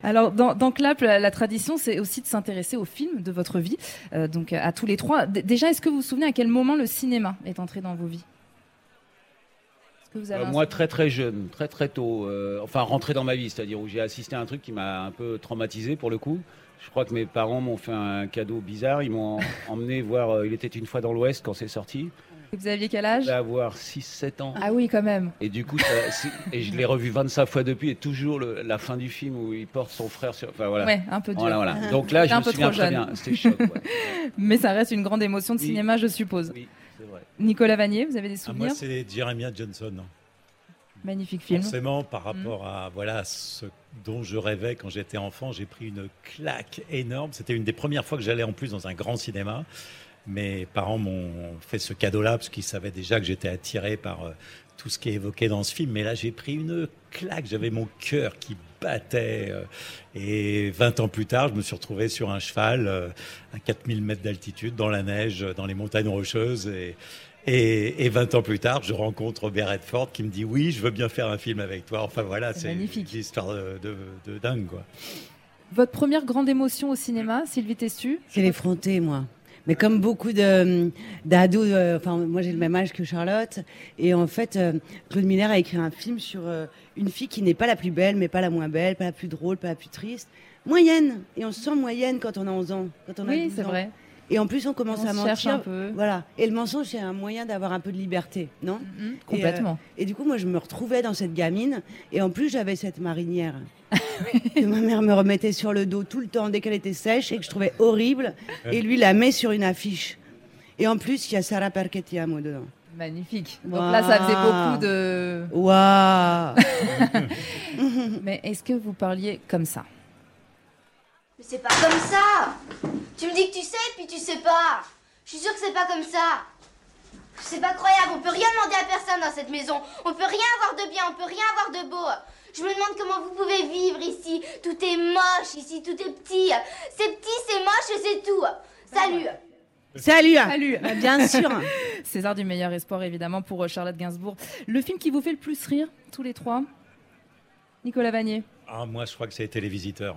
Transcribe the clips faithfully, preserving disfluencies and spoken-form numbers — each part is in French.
Alors, dans, dans Clap, la, la tradition, c'est aussi de s'intéresser aux films de votre vie, euh, donc à tous les trois. D- déjà, est-ce que vous vous souvenez à quel moment le cinéma est entré dans vos vies ? Est-ce que vous avez Euh, un moi, souvenir ? très très jeune, très très tôt. euh, enfin, rentré dans ma vie, c'est-à-dire où j'ai assisté à un truc qui m'a un peu traumatisé pour le coup. Je crois que mes parents m'ont fait un cadeau bizarre. Ils m'ont emmené voir euh, Il était une fois dans l'Ouest quand c'est sorti. Vous aviez quel Je âge ? devais avoir six sept ans. Ah oui, quand même. Et du coup, ça- c'est- et je l'ai revu vingt-cinq fois depuis, et toujours le- la fin du film où il porte son frère sur. Enfin voilà. Ouais, un peu dur. Voilà, voilà. Donc là, C'était je un me peu souviens trop très jeune. bien. C'était choc. Ouais. Mais ça reste une grande émotion de Oui. cinéma, je suppose. Oui, c'est vrai. Nicolas Vanier, vous avez des Ah, moi, souvenirs ? c'est Jeremiah Johnson. Magnifique film. Forcément, par rapport à voilà, ce dont je rêvais quand j'étais enfant, j'ai pris une claque énorme. C'était une des premières fois que j'allais en plus dans un grand cinéma. Mes parents m'ont fait ce cadeau-là parce qu'ils savaient déjà que j'étais attiré par euh, tout ce qui est évoqué dans ce film. Mais là, j'ai pris une claque. J'avais mon cœur qui battait. euh, et vingt ans plus tard, je me suis retrouvé sur un cheval euh, à quatre mille mètres d'altitude, dans la neige, dans les montagnes rocheuses. Et, et, et vingt ans plus tard, je rencontre Robert Redford qui me dit « Oui, je veux bien faire un film avec toi ». Enfin voilà, C'est c'est magnifique. une histoire de, de, de dingue, quoi. Votre première grande émotion au cinéma, Sylvie Testu ? C'est l'effronté, moi. Mais comme beaucoup de, d'ados, euh, enfin, moi j'ai le même âge que Charlotte, et en fait, euh, Claude Miller a écrit un film sur euh, une fille qui n'est pas la plus belle, mais pas la moins belle, pas la plus drôle, pas la plus triste, moyenne. Et on se sent moyenne quand on a onze ans, quand on a Oui, douze c'est ans. vrai. Et en plus, on commence On à se mentir. cherche un peu. Voilà. Et le mensonge, c'est un moyen d'avoir un peu de liberté, non ? Mhm, Et, complètement. euh, Et, du coup, moi, je me retrouvais dans cette gamine. Et en plus, j'avais cette marinière que ma mère me remettait sur le dos tout le temps dès qu'elle était sèche et que je trouvais horrible. Et lui la met sur une affiche. Et en plus, il y a Sarah Perché-Tiamo dedans. Magnifique. Donc Waouh. là, ça faisait beaucoup de... Waouh. Mais est-ce que vous parliez comme ça ? Mais c'est pas comme ça. Tu me dis que tu sais, puis tu sais pas. Je suis sûre que c'est pas comme ça. C'est pas croyable, on peut rien demander à personne dans cette maison. On peut rien avoir de bien, on peut rien avoir de beau. Je me demande comment vous pouvez vivre ici. Tout est moche ici, tout est petit. C'est petit, c'est moche et c'est tout. Salut. Salut. Salut. Bah, bien sûr. César du meilleur espoir, évidemment, pour euh, Charlotte Gainsbourg. Le film qui vous fait le plus rire, tous les trois ? Nicolas Vanier ? Ah, moi, je crois que ça a été Les Visiteurs.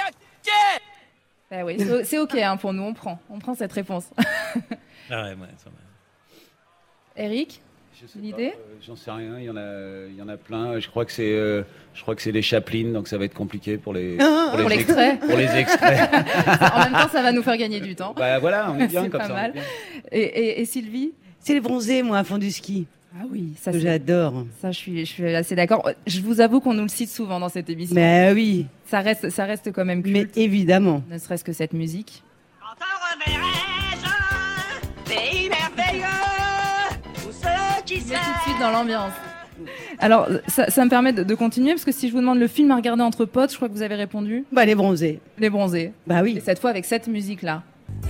Eh oui, c'est, c'est OK hein, pour nous, on prend. On prend cette réponse. Ah ouais, ouais, ça m'a- Eric ? Je sais Une pas, idée euh, J'en sais rien. Il y en a, il y en a plein. Je crois que c'est, euh, je crois que c'est les Chaplin, donc ça va être compliqué pour les Pour les l'extrait. ex- pour les extraits. En même temps, ça va nous faire gagner du temps. Bah voilà, on est bien C'est comme pas ça. on mal. est bien. Et, et, et Sylvie ? C'est les bronzés, moi, à fond du ski. Ah oui, ça Que c'est... j'adore. Ça, je suis, je suis assez d'accord. Je vous avoue qu'on nous le cite souvent dans cette émission. Mais oui, Ça reste, ça reste quand même mais culte, évidemment. ne serait-ce que cette musique. Quand t'en reverrai-je, pays merveilleux, tous ceux qui Mais s'aiment. tout de suite dans l'ambiance. Alors, ça, ça me permet de, de continuer, parce que si je vous demande le film à regarder entre potes, je crois que vous avez répondu Bah, les bronzés. Les Bronzés. Bah Et oui. cette fois avec cette musique-là.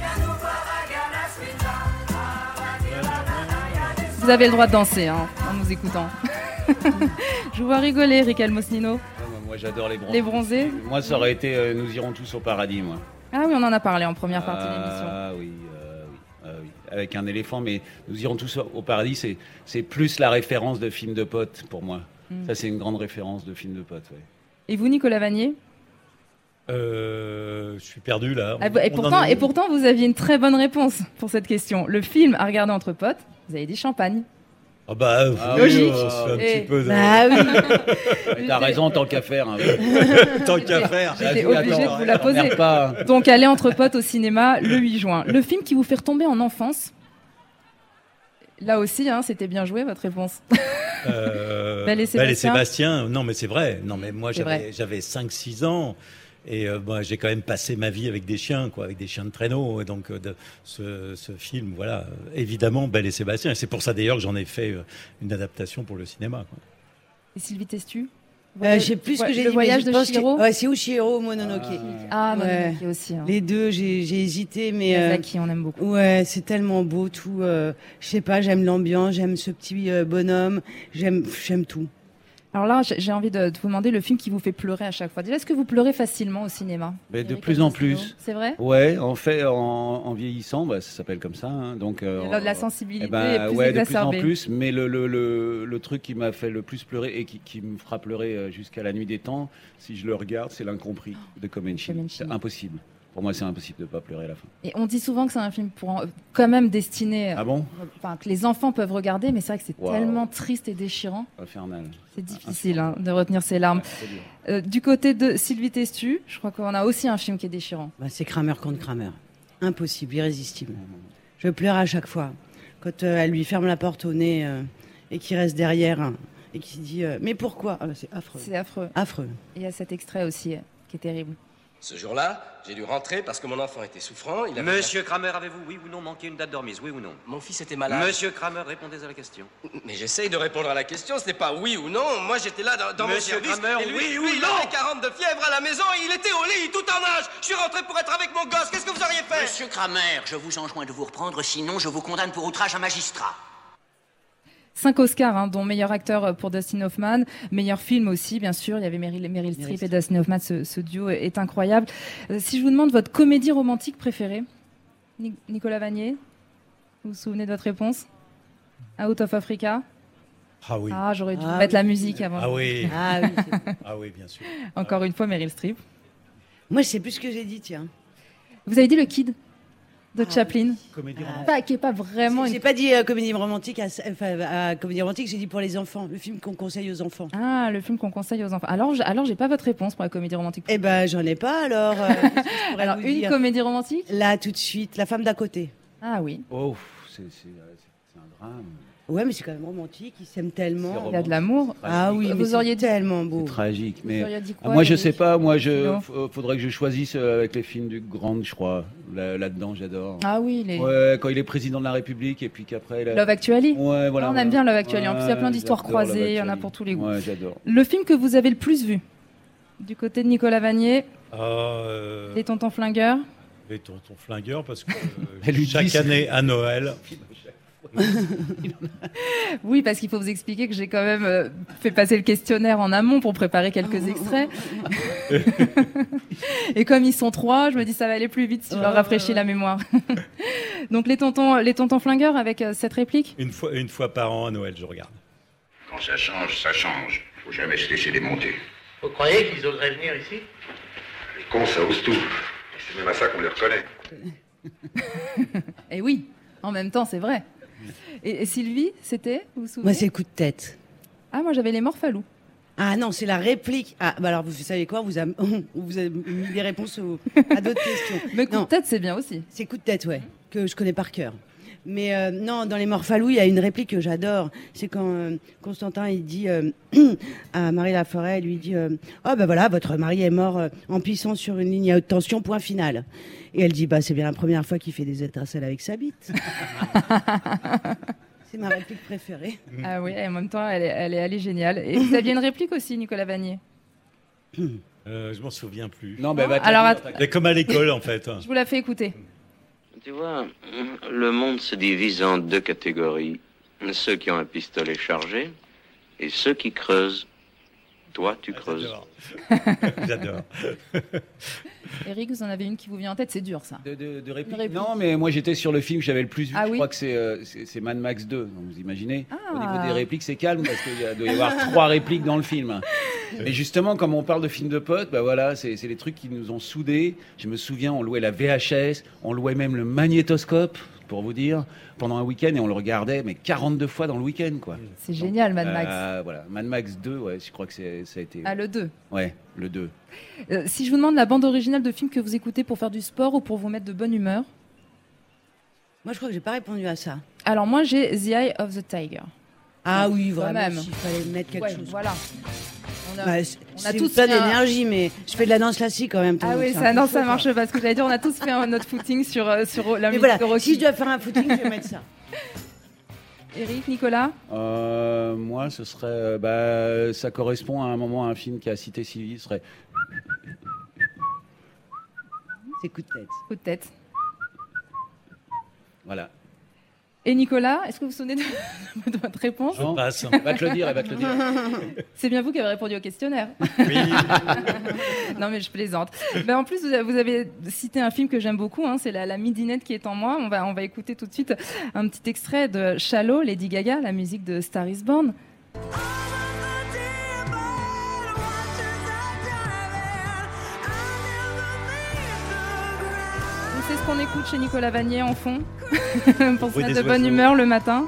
Vous avez le droit de danser hein, en nous écoutant. Je vous vois rigoler, Eric Almosnino. Ouais, moi, moi, j'adore les bronzés. Les Bronzés. Moi, ça aurait été euh, Nous irons tous au paradis, moi. Ah oui, on en a parlé en première partie de l'émission. Ah oui, euh, oui, ah oui, avec un éléphant, mais Nous irons tous au paradis, c'est, c'est plus la référence de film de potes pour moi. Mm. Ça, c'est une grande référence de film de potes. Ouais. Et vous, Nicolas Vanier ? Euh, je suis perdu là. Ah, bah, et, On en pourtant, est où et pourtant, vous aviez une très bonne réponse pour cette question. Le film à regarder entre potes, vous avez dit Champagne. Ah bah, Ah oui, logique. euh, c'est un Et- petit peu de... Bah oui. Mais T'as raison, tant qu'à faire. Hein. Tant qu'à faire. J'étais Attends, obligée de vous la poser. merde pas. Donc, allez entre potes au cinéma le huit juin. Le film qui vous fait retomber en enfance. Là aussi, hein, c'était bien joué, votre réponse. Euh, Belle et Sébastien. Sébastien, non mais c'est vrai. Non mais moi C'est vrai. j'avais j'avais cinq six ans et euh, moi j'ai quand même passé ma vie avec des chiens quoi, avec des chiens de traîneau et donc euh, de, ce, ce film voilà, euh, évidemment Belle et Sébastien et c'est pour ça d'ailleurs que j'en ai fait euh, une adaptation pour le cinéma quoi. Et Sylvie Testu Euh, je sais plus ce que j'ai Le dit. voyage mais de je pense que- Chihiro. Ouais, c'est où Chihiro ou Mononoke. Ah, non, Ouais. Mononoke aussi. Hein. Les deux, j'ai j'ai hésité, mais euh, Miyazaki, on aime beaucoup. ouais, c'est tellement beau tout. Euh, je sais pas, j'aime l'ambiance, j'aime ce petit euh, bonhomme, j'aime, j'aime tout. Alors là, j'ai j'ai envie de, de vous demander le film qui vous fait pleurer à chaque fois. Déjà, est-ce que vous pleurez facilement au cinéma? Mais de Eric plus en Agostino. plus. C'est vrai? Ouais, en fait, en, en vieillissant, bah, ça s'appelle comme ça. Hein, donc, euh, La, la euh, sensibilité eh ben, est plus ouais, de plus en exacerbée. plus. Mais le, le, le, le truc qui m'a fait le plus pleurer et qui, qui me fera pleurer euh, jusqu'à la nuit des temps, si je le regarde, c'est L'Incompris de Comencini. Comencini. C'est impossible. Pour moi, c'est impossible de ne pas pleurer à la fin. Et on dit souvent que c'est un film pour en- quand même destiné, Ah bon? enfin que les enfants peuvent regarder, mais c'est vrai que c'est Wow. tellement triste et déchirant. Infernal. C'est difficile hein, de retenir ses larmes. Ouais, c'est dur. Euh, du côté de Sylvie Testu, je crois qu'on a aussi un film qui est déchirant. Bah, c'est Kramer contre Kramer. Impossible, irrésistible. Je pleure à chaque fois. Quand euh, elle lui ferme la porte au nez euh, et qu'il reste derrière hein, et qui dit euh, mais pourquoi ah, bah, c'est affreux. C'est affreux. Affreux. Et il y a cet extrait aussi euh, qui est terrible. Ce jour-là, j'ai dû rentrer parce que mon enfant était souffrant. Il avait Monsieur Kramer, avez-vous, oui ou non, manqué une date de remise, oui ou non? Mon fils était malade. Monsieur Kramer, répondez à la question. Mais j'essaye de répondre à la question, ce n'est pas oui ou non. Moi, j'étais là dans, dans Monsieur mon service. Kramer, et lui, oui ou lui, il non avait quarante de fièvre à la maison et il était au lit, tout en âge. Je suis rentré pour être avec mon gosse. Qu'est-ce que vous auriez fait? Monsieur Kramer, je vous enjoins de vous reprendre, sinon je vous condamne pour outrage à magistrat. Cinq Oscars, hein, dont meilleur acteur pour Dustin Hoffman, meilleur film aussi, bien sûr. Il y avait Meryl, Meryl Streep et Dustin Hoffman. Ce, ce duo est incroyable. Euh, si je vous demande votre comédie romantique préférée, Ni- Nicolas Vanier, vous vous souvenez de votre réponse? Out of Africa. Ah oui. Ah, j'aurais dû Ah mettre oui. la musique avant. Ah oui. Ah oui. c'est- Ah oui, bien sûr. Encore une fois, Meryl Streep. Moi, je sais plus ce que j'ai dit, tiens. Vous avez dit Le Kid de Ah Chaplin, Comédie Ah. pas, qui est pas vraiment J'ai une... pas dit euh, comédie romantique à, enfin, à comédie romantique, j'ai dit pour les enfants, le film qu'on conseille aux enfants. Ah, le film qu'on conseille aux enfants. Alors, j'- alors j'ai pas votre réponse pour la comédie romantique. Eh ben, j'en ai pas alors. euh, qu'est-ce que je pourrais Alors, vous une dire comédie romantique? Là, tout de suite, La femme d'à côté. Ah oui. Oh, c'est c'est- c'est un drame. Ouais, mais c'est quand même romantique, ils s'aiment tellement. Il y a de l'amour. Ah oui, Vous mais auriez c'est dit- tellement beau. C'est tragique. Vous Mais auriez dit Ah, quoi, moi, je Eric sais pas. Moi, je Philo f- faudrait que je choisisse euh, avec les films du Grand, je crois. Là- Là-dedans, j'adore. Ah oui, les... Ouais, quand il est président de la République et puis qu'après. il a- Love Actually. Ouais, voilà. Ah, on voilà. aime bien Love Actually. En plus, il y a Ouais, plein d'histoires j'adore Love croisées, il y en a Actually. pour tous les goûts. Ouais, j'adore. Le film que vous avez le plus vu, du côté de Nicolas Vanier, Ah, euh, Les Tontons Flingueurs. les tontons flingueurs, parce que euh, Elle lui chaque dit- année à Noël, Oui, parce qu'il faut vous expliquer que j'ai quand même euh, fait passer le questionnaire en amont pour préparer quelques extraits. Et comme ils sont trois, je me dis ça va aller plus vite si je leur rafraîchis la mémoire. Donc les tontons, les tontons flingueurs avec euh, cette réplique. une fois, une fois par an à Noël, je regarde. Quand ça change, ça change. Faut jamais se laisser démonter. Vous croyez qu'ils oseraient venir ici? Les cons, ça ose tout. Et c'est même à ça qu'on les reconnaît. Et oui, en même temps, c'est vrai. Et, et Sylvie, c'était, vous vous souvenez? Moi, c'est le coup de tête. Ah, moi j'avais les Morphalous. Ah non, c'est la réplique. Ah, bah alors, vous savez quoi, vous avez, vous avez mis des réponses au- à d'autres questions. Mais coup Non. de tête, c'est bien aussi. C'est coup de tête, ouais, que je connais par cœur. Mais euh, non, dans les Morphalous, il y a une réplique que j'adore. C'est quand euh, Constantin il dit euh, à Marie Laforêt, il lui dit euh, oh ben voilà, votre mari est mort euh, en pissant sur une ligne à haute tension, point final. Et elle dit bah c'est bien la première fois qu'il fait des étincelles avec sa bite. C'est ma réplique préférée. Ah oui, et en même temps, elle est, elle est, elle est géniale. Et vous aviez une réplique aussi, Nicolas Vanier. Euh, je m'en souviens plus. Non, ben, va te Alors, la att- dire, t'inquiète. C'est comme à l'école, en fait. Je vous la fais écouter. Tu vois, le monde se divise en deux catégories. Ceux qui ont un pistolet chargé et ceux qui creusent. Toi, tu creuses. J'adore. J'adore. Eric, vous en avez une qui vous vient en tête, c'est dur ça. De, de, de répliques. Une réplique. Non, mais moi j'étais sur le film que j'avais le plus vu. Ah je oui crois que c'est euh, c'est c'est Mad Max deux. Donc vous imaginez. Ah. Au niveau des répliques, c'est calme parce qu'il y a- doit y avoir trois répliques dans le film. Et justement, comme on parle de films de potes, bah voilà, c'est c'est les trucs qui nous ont soudés. Je me souviens, on louait la V H S, on louait même le magnétoscope, pour vous dire, pendant un week-end et on le regardait, mais quarante-deux fois dans le week-end, quoi. C'est génial, Mad Max. Euh, voilà, Mad Max deux, ouais, je crois que c'est- ça a été. Ah, le deux. Ouais, le deux. Euh, si je vous demande la bande originale de film que vous écoutez pour faire du sport ou pour vous mettre de bonne humeur. Moi, je crois que j'ai pas répondu à ça. Alors moi, j'ai The Eye of the Tiger. Ah oui, Quand vraiment. même. Il fallait mettre quelque Ouais, chose. voilà. On a, Bah, c'est on a c'est tous plein fait un- d'énergie, mais je fais de la danse classique en même temps. Ah donc oui, c'est ça, un peu non, chaud, ça quoi. marche pas. Ce que j'allais dire, on a tous fait un, notre footing sur, euh, sur la Mais musique voilà, de Rocky. si je dois faire un footing, je vais mettre ça. Eric, Nicolas. Euh, moi, ce serait. euh, bah, ça correspond à un moment à un film qui a cité Sylvie. Ce serait. C'est coup de tête. Coup de tête. Voilà. Et Nicolas, est-ce que vous vous souvenez de, de votre réponse? Je passe. Elle va te le dire, elle va te le dire. C'est bien vous qui avez répondu au questionnaire. Oui. Non, mais je plaisante. Ben, en plus, vous avez, vous avez cité un film que j'aime beaucoup, hein, c'est la, la midinette qui est en moi. On va, on va écouter tout de suite un petit extrait de Shallow, Lady Gaga, la musique de Star is Born. C'est ce qu'on écoute chez Nicolas Vanier en fond pour se Oui, mettre des de bonne oiseaux. humeur le matin.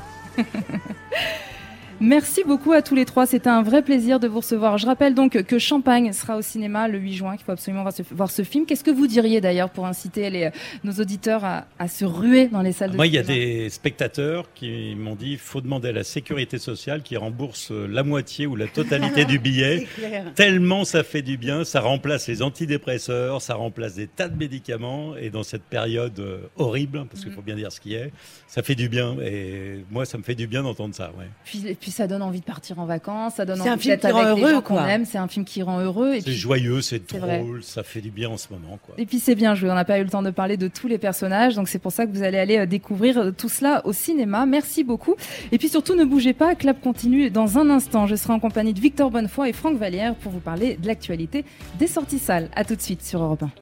Merci beaucoup à tous les trois, c'était un vrai plaisir de vous recevoir. Je rappelle donc que Champagne sera au cinéma le huit juin, qu'il faut absolument voir ce, voir ce film. Qu'est-ce que vous diriez d'ailleurs pour inciter les, nos auditeurs à, à se ruer dans les salles de Moi, il y cinéma? a des spectateurs qui m'ont dit qu'il faut demander à la sécurité sociale qui rembourse la moitié ou la totalité du billet. C'est clair. Tellement ça fait du bien, ça remplace les antidépresseurs, ça remplace des tas de médicaments. Et dans cette période euh, horrible, parce qu'il faut bien dire ce qui est, ça fait du bien. Et moi, ça me fait du bien d'entendre ça. Ouais. Puis, et puis ça donne envie de partir en vacances, ça donne C'est un envie film d'être qui rend avec les heureux, gens qu'on quoi. aime. C'est un film qui rend heureux. Et C'est puis, joyeux, c'est c'est vrai. drôle, ça fait du bien en ce moment. Quoi. Et puis c'est bien joué, on n'a pas eu le temps de parler de tous les personnages, donc c'est pour ça que vous allez aller euh, découvrir euh, tout cela au cinéma. Merci beaucoup. Et puis surtout, ne bougez pas, Clap continue dans un instant. Je serai en compagnie de Victor Bonnefoy et Franck Vallière pour vous parler de l'actualité des sorties salles. À tout de suite sur Europe un.